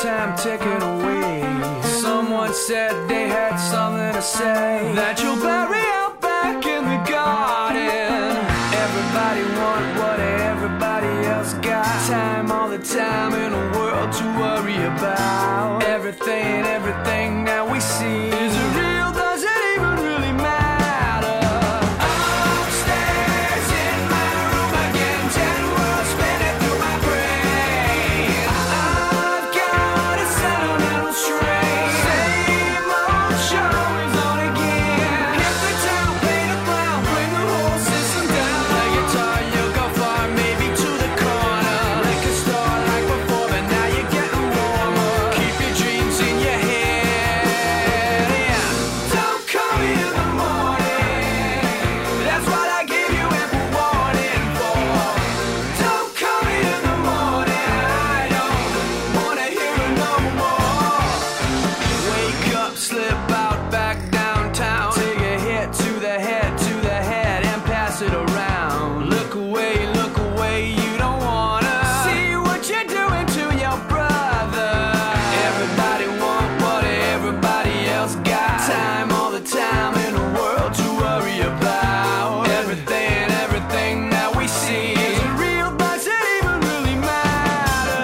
time ticking away. Someone said they had something to say, that you'll bury out back in the garden. Everybody want what everybody else got. Time, all the time in the world to worry about. Everything that we see, is it real? Does it even really matter? Upstairs in my room again, 10 worlds spinning through my brain. I've got a sentimental strain. Same old show is on again. Hit the town, play the clown, bring the whole system down. Play guitar, you'll go far, maybe to the corner. Liquor store like before, but now you're getting warmer. Keep your dreams in your head, yeah. Don't call me in the morning, that's what I give you ample warning for. Don't call me in the morning, I don't wanna hear it no more. Wake up, slip out back downtown. Take a hit to the head, and pass it around. Look away, you don't wanna see what you're doing to your brother. Everybody want what everybody else got. Time, all the time in the world to worry about. Everything that we see, is it real? Does it even really matter?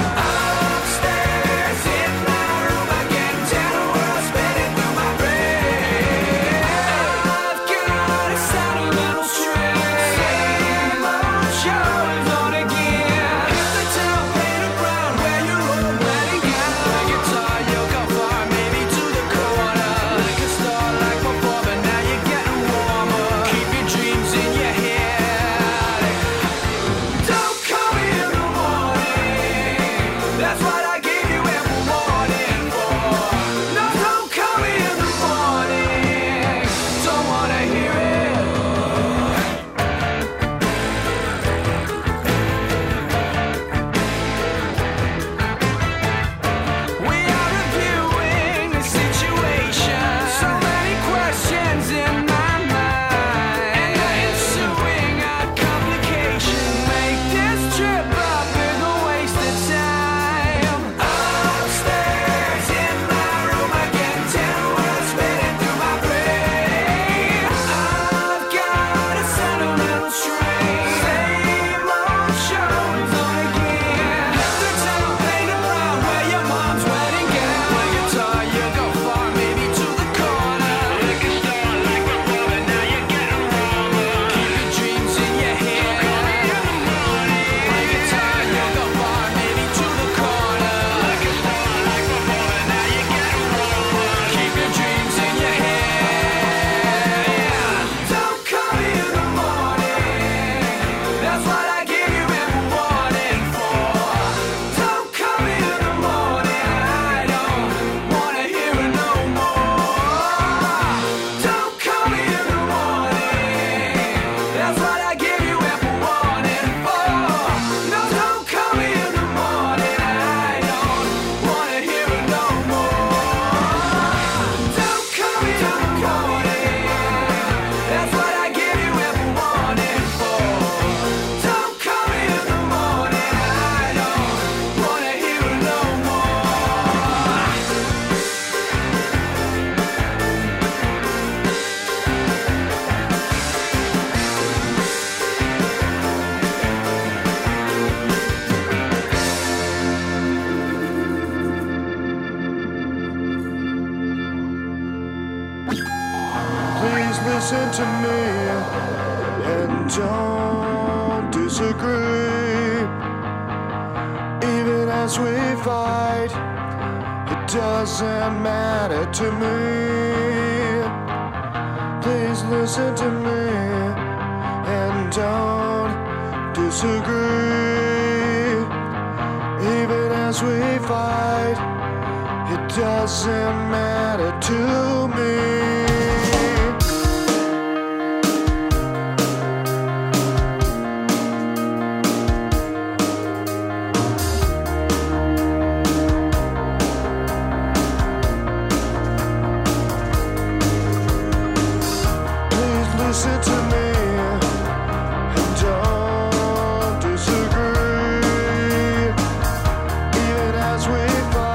Upstairs in my room again, 10 worlds spinning through my brain. I've got a sentimental strain. Same old show is on again. Hit the town, play the ground, wear your old wedding gown. Play guitar, you'll go far, maybe to the corner. Liquor store like before, but now you're getting warmer. Keep your dreams in your head. Don't call me in the morning, that's what I give you ample warning for. No, don't call me in the morning, don't wanna hear it. We are reviewing the situation. So many questions in my mind, and the ensuing complication make this trip a bigger waste of time. Upstairs in my room again, 10 worlds spinning through my brain. I've got a sentimental strain. Same old show is on again. Hit the town, play the ground, wear your mom's wedding gown. Play guitar, you'll go far, maybe to the corner. Liquor store like before, but now you're getting warmer. Keep your dreams in your head. Play guitar, you'll go far, maybe to the corner. Liquor store like before, but now you're getting warmer. Keep your dreams in your head. Don't call me in the morning, that's what I give you ample warning for. Don't call me in the morning, I don't wanna hear it no more. Don't call me in the morning, that's what I give you ample warning for. No, don't call me in the morning, I don't wanna hear it no more. Don't call me in the morning, that's what I give you ample warning for. Don't call me in the morning, I don't wanna hear it no more. Please listen to me and don't disagree. Even as we fight, it doesn't matter to me. Please listen to me and don't disagree. Even as we fight, it doesn't matter to me. Please listen to me and don't disagree. Even as we fight,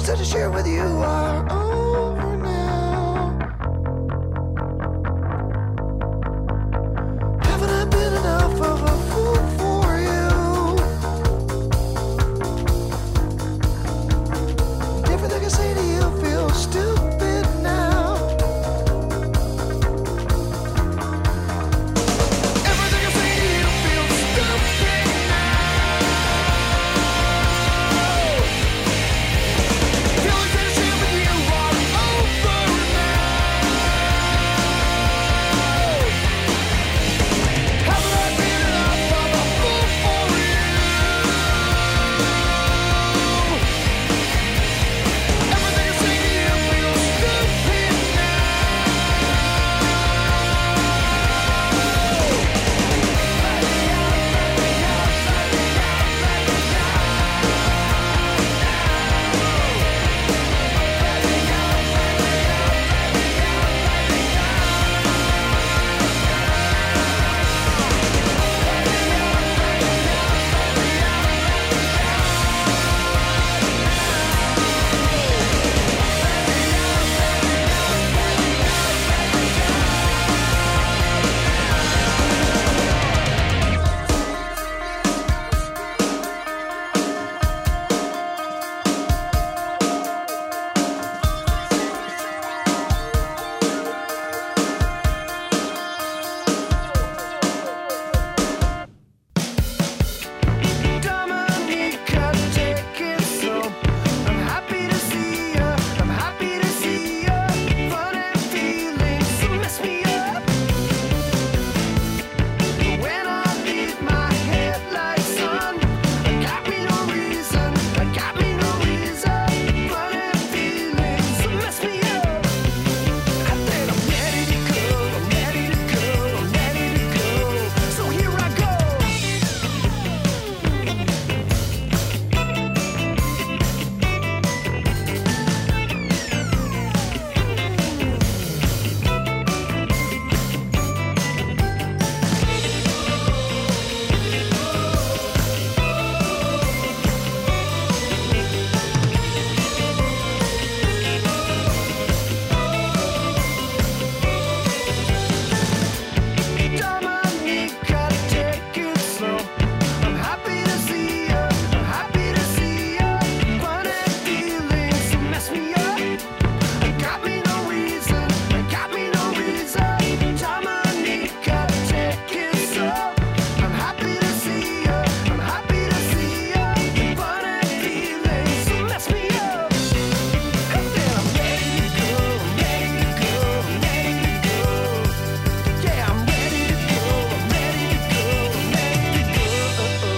Feelings that I share with you are over now. Haven't I been enough of a fool for you? Everything I say to you feels stupid now. Everything I say to you feels stupid now. Feelings that I share with you are over now. Haven't I been enough of a fool for you? Everything I say to you feels stupid now. Dominica, take it slow. I'm happy to see ya. I'm happy to see ya. Fun and feelings so mess me up. When I need my headlights on, I got me no reason. I got me no reason. Fun and feelings so mess me up. I said I'm ready to go. I'm ready to go. I'm ready to go. So here I go. Dominica, take it slow. I'm happy to see ya. I'm happy to see ya. Fun and feelings so mess me up. I got me no reason. I got me no reason. Dominica, take it slow. I'm happy to see ya. I'm happy to see ya. Fun and feelings so mess me up. I said I'm ready to go. I'm ready to go. I'm ready to go. Yeah, I'm ready to go. I'm ready to go. I'm ready to go.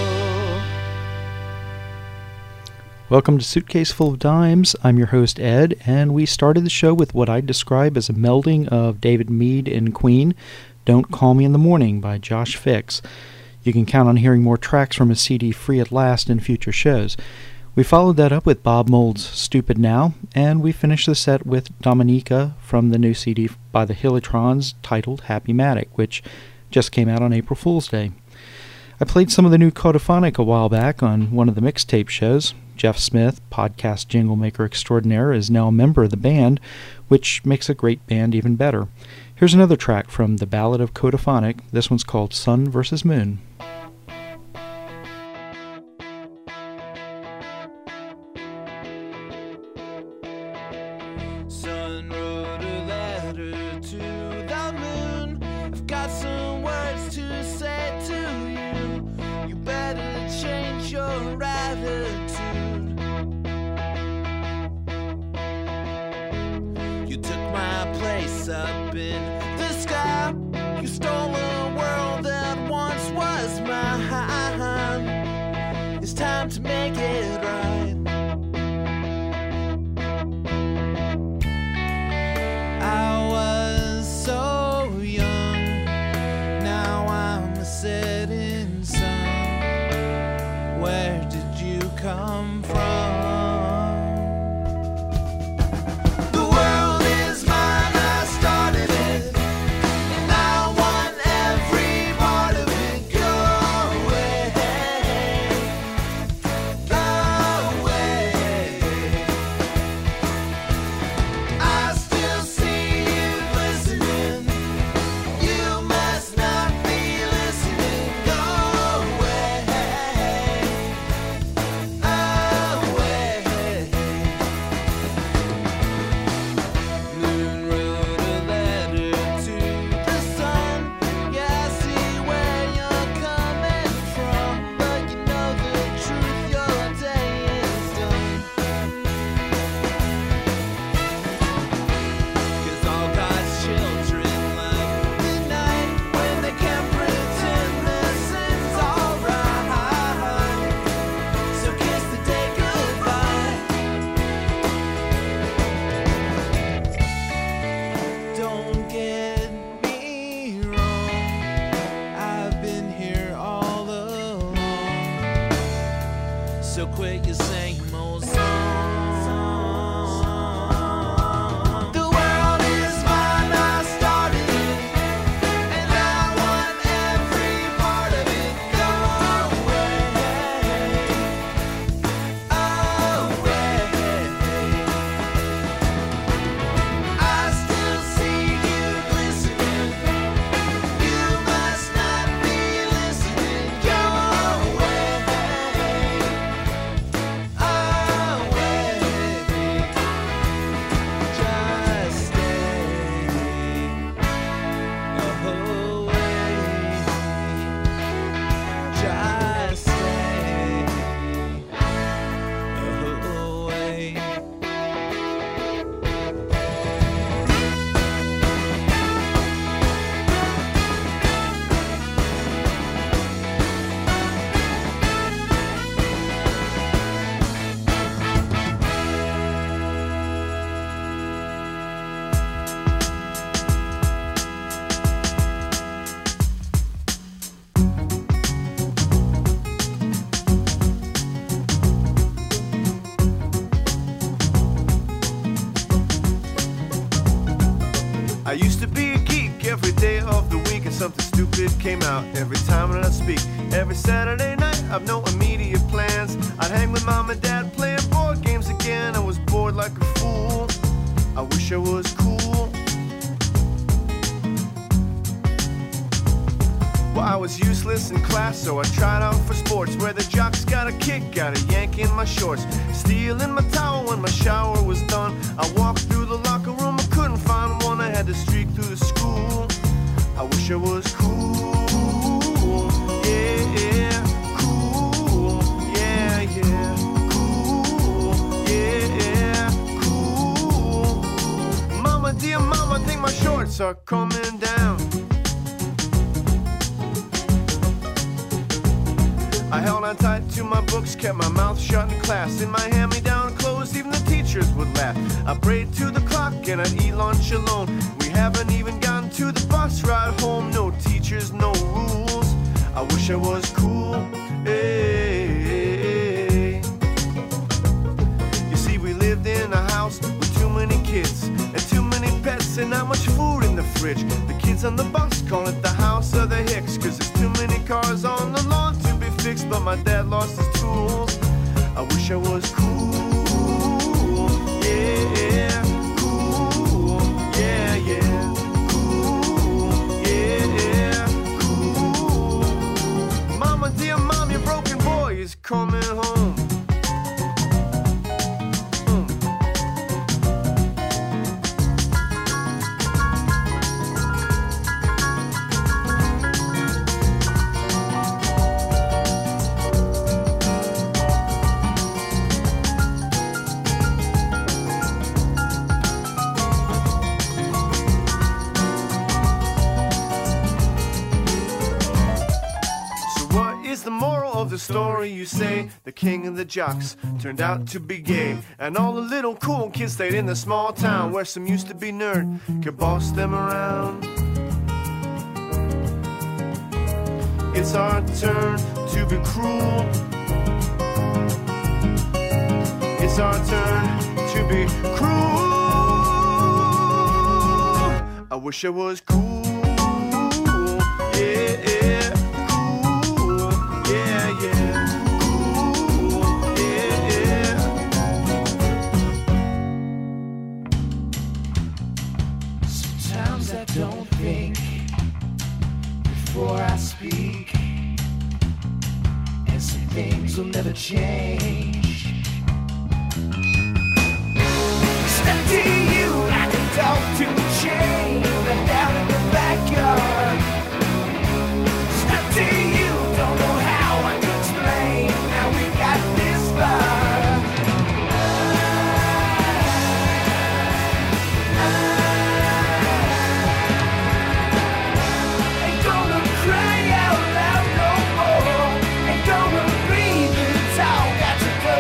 Welcome to Suitcase Full of Dimes. I'm your host, Ed, and we started the show with what I'd describe as a melding of David Mead and Queen, Don't Call Me in the Morning by Josh Fix. You can count on hearing more tracks from his CD Free at Last in future shows. We followed that up with Bob Mould's Stupid Now, and we finished the set with Dominica from the new CD by the Hillitrons titled Happy Matic, which just came out on April Fool's Day. I played some of the new Codophonic a while back on one of the mixtape shows. Jeff Smith, podcast jingle maker extraordinaire, is now a member of the band, which makes a great band even better. Here's another track from the Ballad of Codophonic. This one's called Sun vs. Moon. Sun wrote a letter to the moon. I've got some words to say to you. You better change your attitude. You took my place up in the sky. You stole a world that once was mine. It's time to make it right. I was so young, now I'm a setting sun. Where did you come from? The world is mine, I started it, and I want I used to be a geek every day of the week, and something stupid came out every time that I speak. Every Saturday night, I've no immediate plans. I'd hang with mom and dad playing board games again. I was bored like a fool. I wish I was cool. Well, I was useless in class, so I tried out for sports, where the jocks got a kick out of yanking my shorts, stealing my towel when my shower was done. I walked through the locker room, I couldn't find one. I had to streak through the school. I wish I was cool. Yeah, cool. Yeah, cool. Yeah, cool. Mama, dear mama, I think my shorts are coming down. I held on tight to my books, kept my mouth shut in class. In my hand-me-down clothes, even the teachers would laugh. I prayed to the clock and I'd eat lunch alone. We haven't even gotten to the bus ride home. No teachers, no rules. I wish I was cool. Hey. You see, we lived in a house with too many kids and too many pets and not much food in the fridge. The kids on the bus call it the house of the Hicks, 'cause there's too many cars on the lawn to be fixed, but my dad lost his tools. I wish I was cool. Yeah, cool. Yeah, cool. Yeah, cool. Mama, dear mom, your broken boy is coming home. The story you say, the king of the jocks turned out to be gay, and all the little cool kids stayed in the small town where some used to be nerd could boss them around. It's our turn to be cruel. It's our turn to be cruel. I wish I was cool. Yeah. Sometimes I don't think before I speak, and some things will never change. Step to you like a dog to a chain, but down in the backyard. Step to you, don't know how I could explain how we got this far. Ain't gonna cry out loud no more. Ain't gonna breathe in the towel, got to go.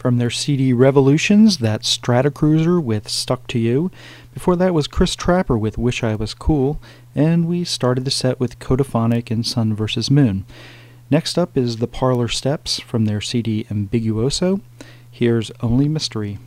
From their CD Revolutions, that's Stratocruiser with Stuck to You. Before that was Chris Trapper with Wish I Was Cool. And we started the set with Codophonic and Sun vs. Moon. Next up is The Parlor Steps from their CD Ambiguoso. Here's Only Mystery.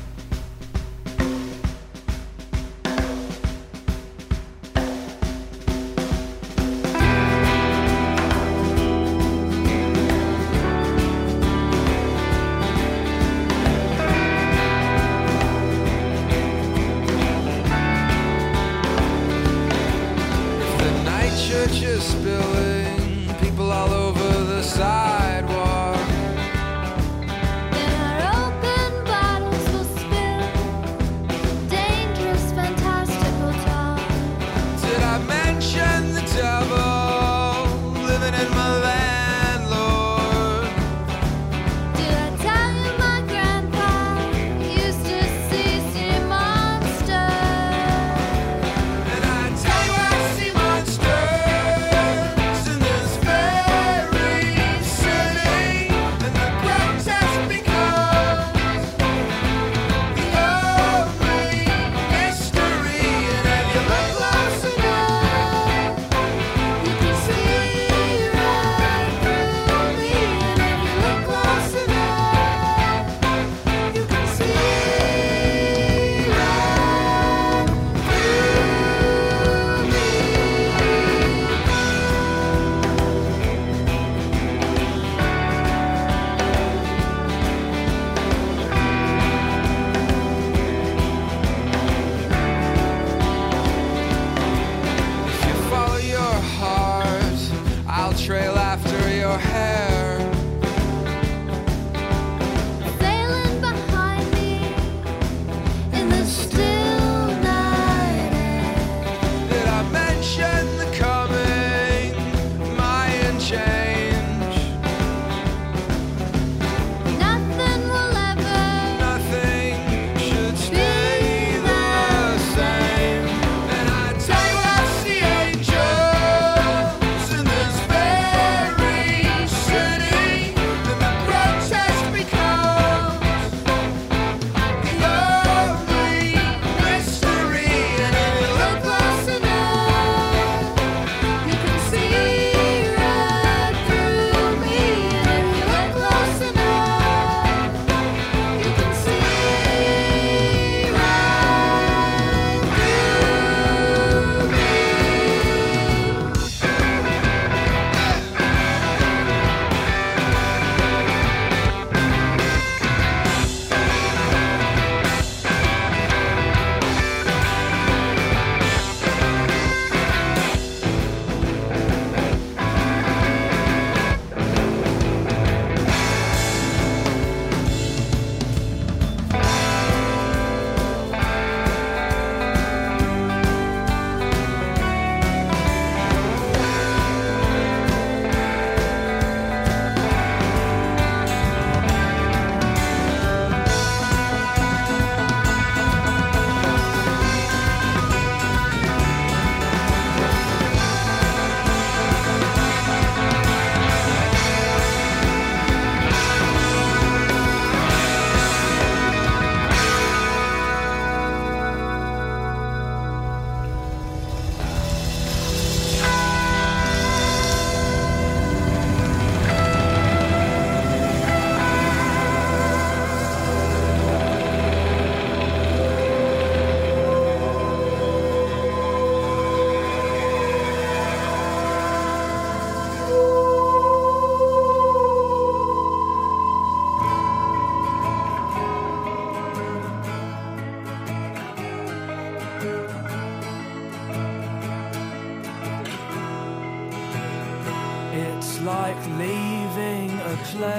like leaving a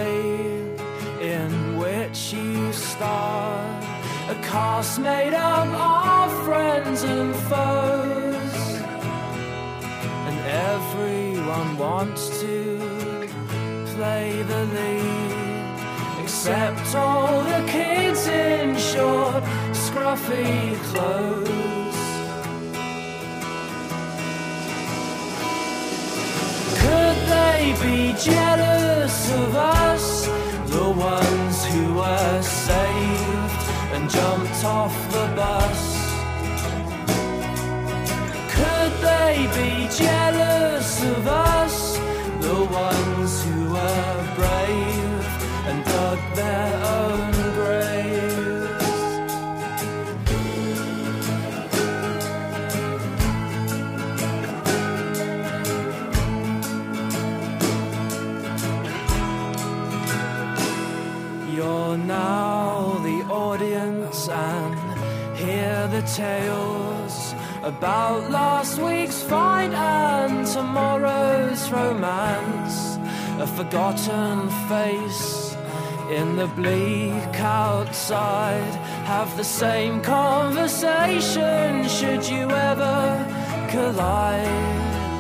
play in which you star, a cast made up of friends and foes, and everyone wants to play the lead, except all the kids in short, scruffy clothes. Could they be jealous of us, the ones who were jumped off the bus. Could they be jealous of us, the ones who were brave and dug their own graves? You're now the audience and hear the tales about last week's fight and tomorrow's romance. A forgotten face in the bleak outside. Have the same conversation should you ever collide.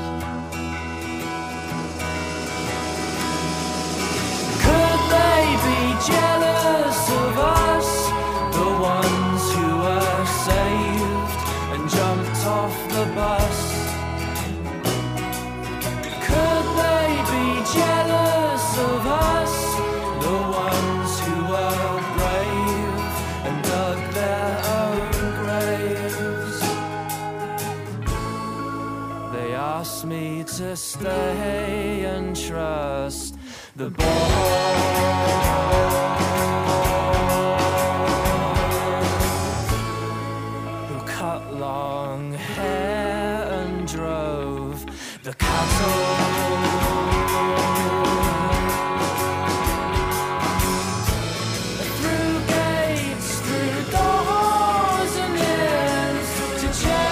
Could they be jealous of us, the ones who were saved and jumped off the bus? Could they be jealous of us, the ones who were brave and dug their own graves? They asked me to stay and trust the who cut long hair and drove the cattle. Through gates, through doors and inns to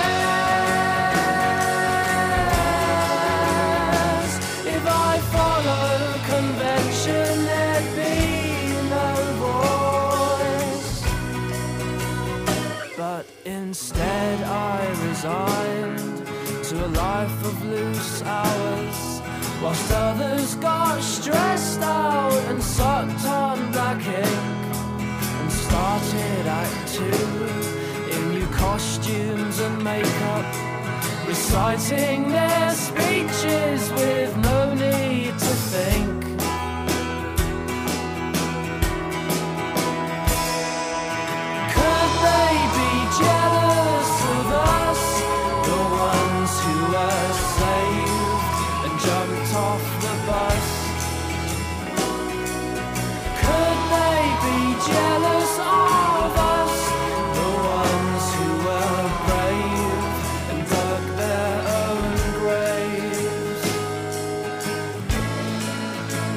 chairs. If I follow convention, there'd be no voice. But instead I resigned to a life of loose hours, whilst others got stressed out and sucked on black ink and started Act 2 in new costumes and makeup, reciting their speeches with no need to think. Could they be jealous of us, the ones who were saved and jumped off the bus? Could they be jealous of us, the ones who were brave and dug their own graves?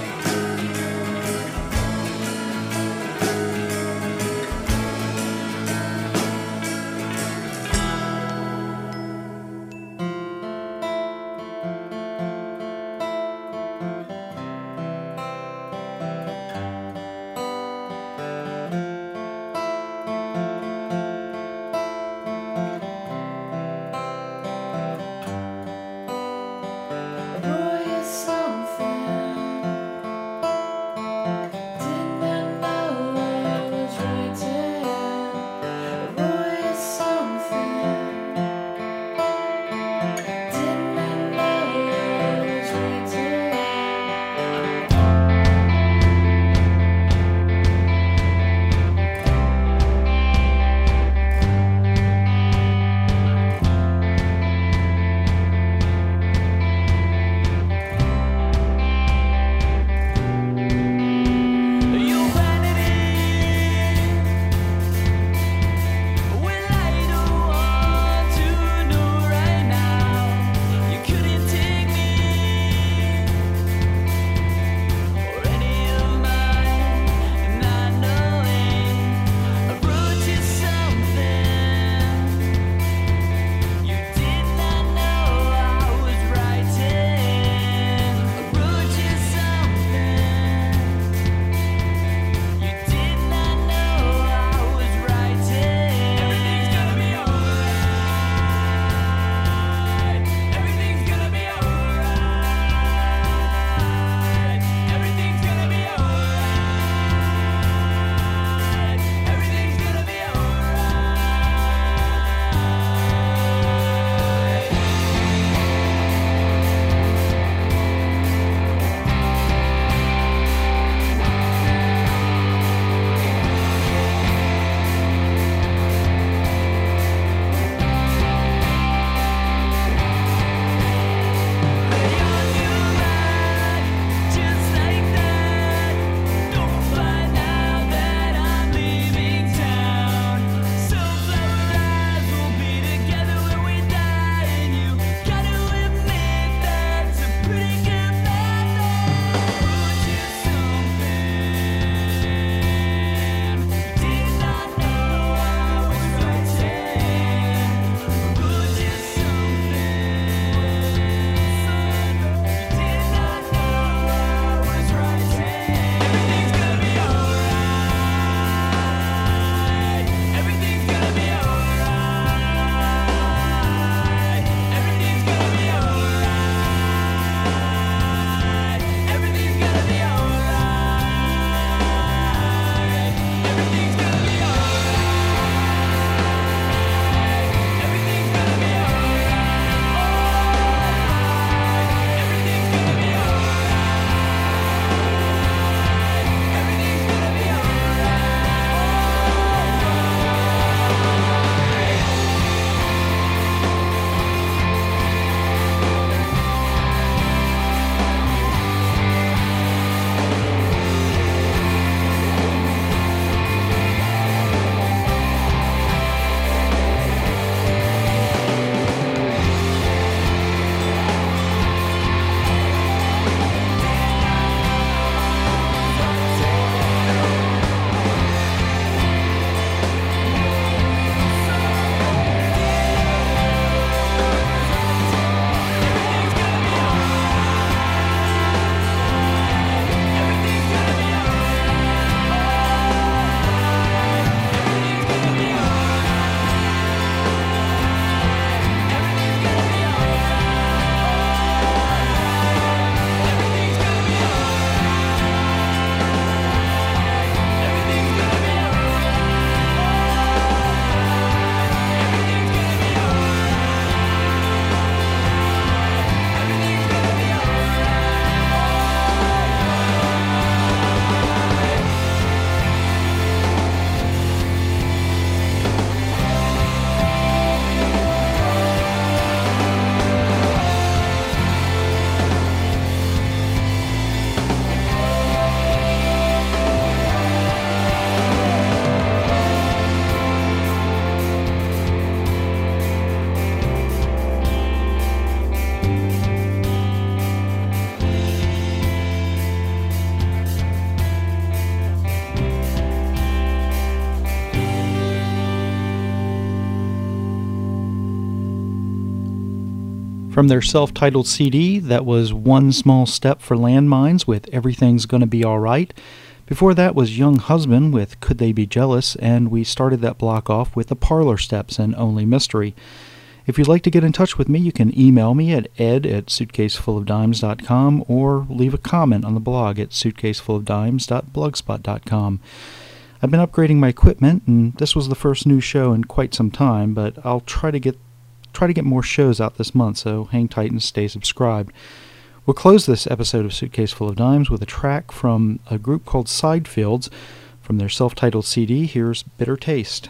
From their self-titled CD, that was One Small Step for Landmines with Everything's Gonna Be Alright. Before that was Young Husband with Could They Be Jealous, and we started that block off with The Parlor Steps and Only Mystery. If you'd like to get in touch with me, you can email me at ed@suitcasefullofdimes.com or leave a comment on the blog at suitcasefullofdimes.blogspot.com. I've been upgrading my equipment, and this was the first new show in quite some time, but I'll try to get more shows out this month, so hang tight and stay subscribed. We'll close this episode of Suitcase Full of Dimes with a track from a group called Sidefields. From their self-titled CD, here's Bitter Taste.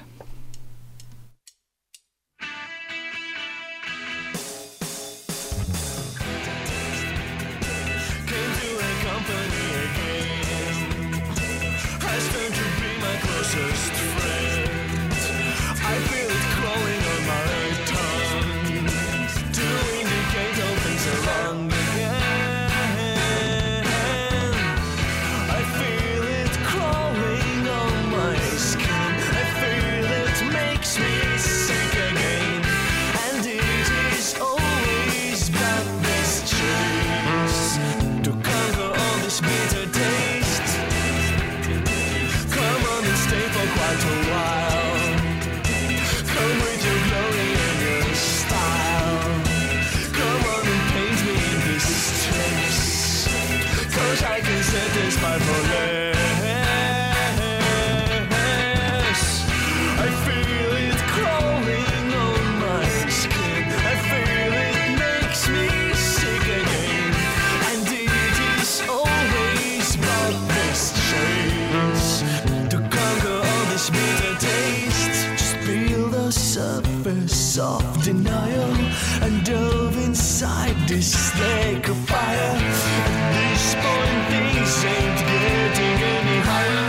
Soft denial and dove inside this lake of fire. At this point, things ain't getting any higher.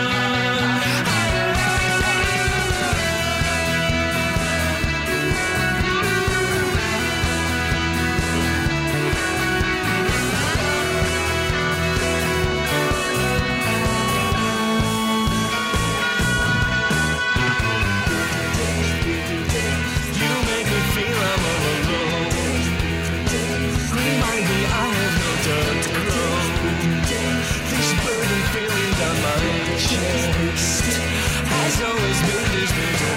Has always been this bitter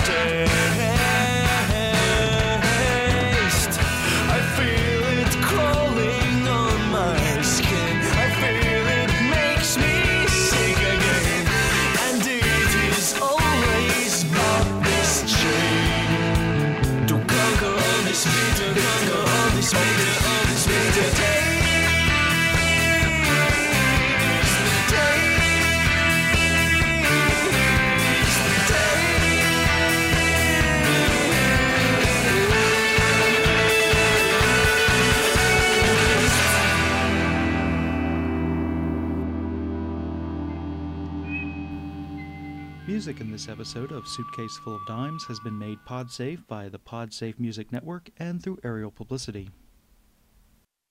taste. I feel it crawling on my skin. I feel it makes me sick again. And it is always about this chain to conquer all this bitter, conquer all this bitter, all this bitter taste. Music in this episode of Suitcase Full of Dimes has been made PodSafe by the PodSafe Music Network and through Aerial Publicity.